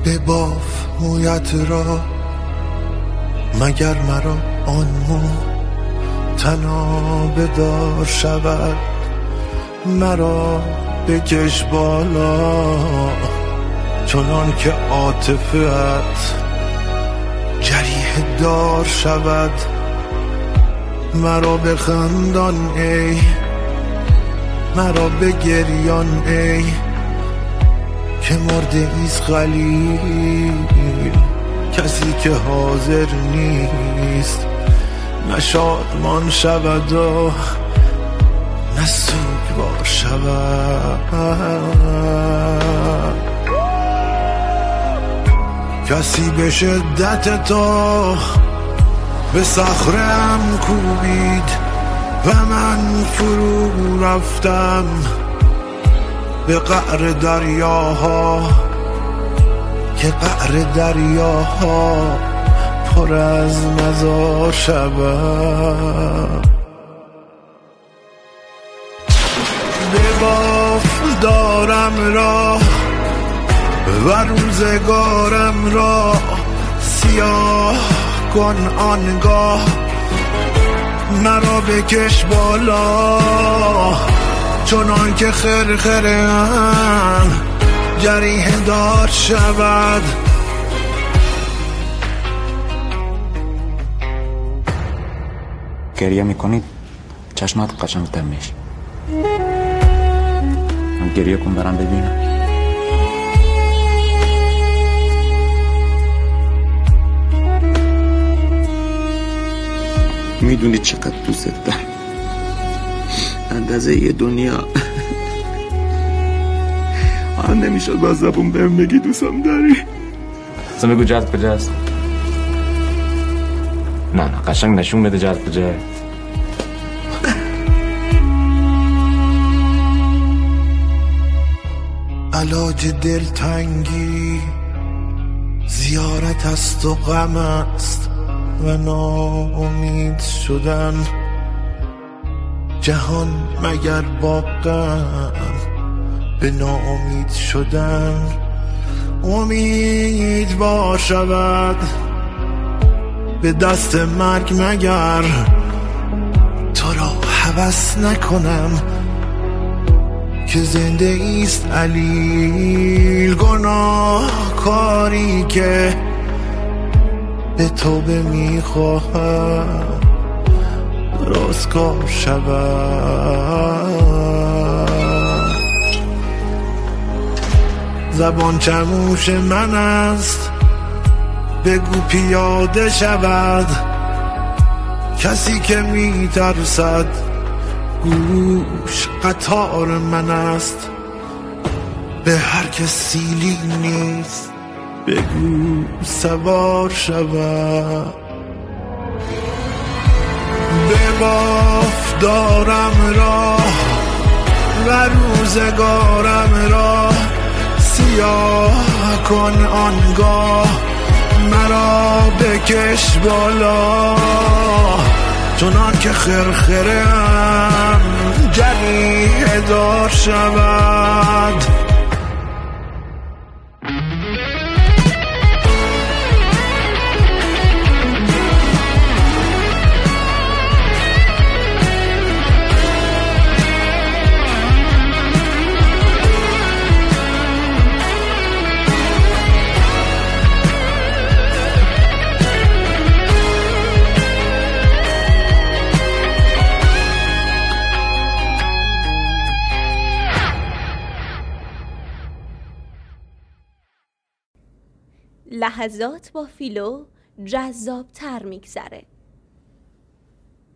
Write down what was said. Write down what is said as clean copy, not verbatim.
بباف مویت را، مگر مرا آن مو تنها بدار شود. مرا بکش بالا چنان که عاطفه‌ات جریح دار شود. مرا بخندان ای، مرا بگریان ای، که مرده ایست خلیل، کسی که حاضر نیست نه شادمان شود و نه سوگوار شود. کسی به شدت تو به صخره‌ام کوبید و من فرو رفتم به قعر دریاها، که قعر دریاها پر از مزار شود. بباف دارم راه و روزگارم را، سیاه کن آنگاه مرا بکش بالا چنان که خرخره‌ام جریح دار شود. گریه میکنید چشمات قشنگتر میشه. من گریه کن برام ببینم. میدونی چقدر دوست دارم، اندازه یه دنیا. آن نمیشد با زبون بهم بگی دوستم داری. اصلا بگو جد کجاست. نه قشنگ نشون بده جد کجاست. علاج دلتنگی زیارت است و غم است و ناامید شدن. جهان مگر با غم به ناامید شدن امیدوار شود. به دست مرگ مگر تو را هوس نکنم که زنده ایست علیل. گناه کاری که به توبه میخواهم درستکار شود. زبان چموش من است بگو پیاده شود. کسی که میترسد گوش قطار من است. به هر که سیلی نیست بگو سوار شود. بباف دارم راه و روزگارم را، سیاه کن آنگاه مرا بکش بالا چنان که خرخره‌ام جریح دار شود. لحظات با فیلو جذاب تر میگذره.